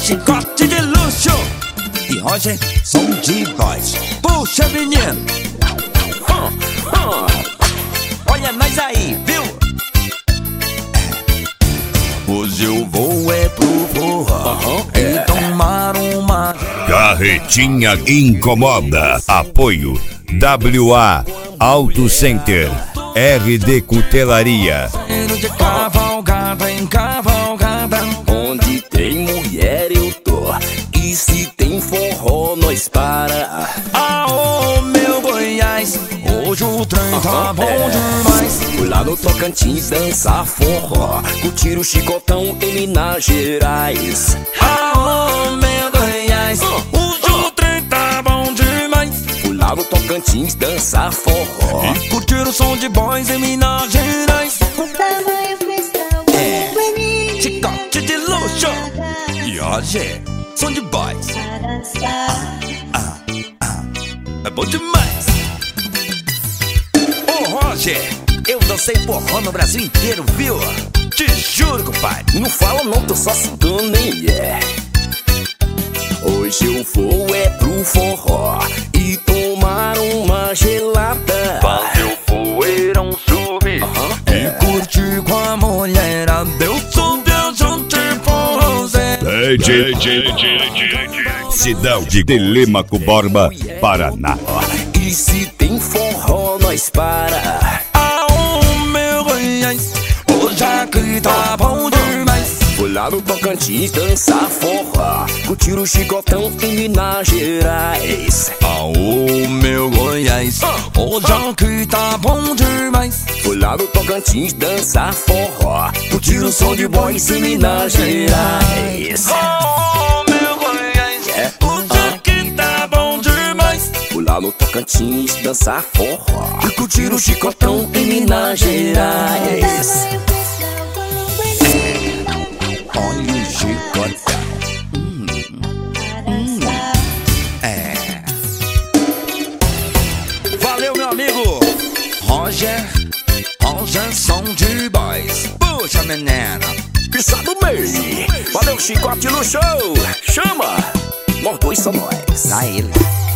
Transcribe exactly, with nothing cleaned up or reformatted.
Chicote de luxo e Roger, som de voz. Puxa, menino, hum, hum. Olha nós aí, viu? Hoje eu vou é pro forró uhum, e é. tomar uma Carretinha Incomoda. Apoio W A Auto Center, R D Cutelaria. De cavalgada em cavalgada, onde tem mulher eu tô, e se tem forró nós para. Aô, meu Goiás, hoje o trem uhum, tá bom é. demais. Fui lá no Tocantins dançar forró, curtir o chicotão em Minas Gerais. Aô, meu Goiás, hoje o trem tá bom demais. Fui lá no Tocantins dançar forró e curtir o som de boys em Minas Gerais. É, chicote de luxo e Roger, som de boys. Ah, ah, ah, é bom demais. Ô Roger, eu dancei forró no Brasil inteiro, viu? Te juro, compadre. Não fala não, tô só citando, nem é. Hoje eu vou é pro forró e tomar uma gelada, fazer o poeirão subir uhum, e é. curtir com a mulherada. Eu sou viajante por você. D J Cidade de Telêmaco Borba, Paraná. E se tem forró nós para. Aô, meu Goiás, hoje aqui tá bom demais. Fui lá no Tocantins dançar forró, curtir o chicotão em Minas Gerais. Aô, meu Goiás, hoje aqui tá bom demais. Fui lá no Tocantins dançar forró, curtir o som de boys em Minas Gerais. Aô, meu Goiás, é. hoje aqui tá bom demais. Fui lá no Tocantins dançar forró e curtir o chicotão em Minas Gerais. Olha o chicotão. Hum, hum, é. Valeu, meu amigo Roger, Roger, som de boys. Puxa, menina, pisa do meio. Valeu, chicote no show. Chama, nós dois só nós. Lá ele.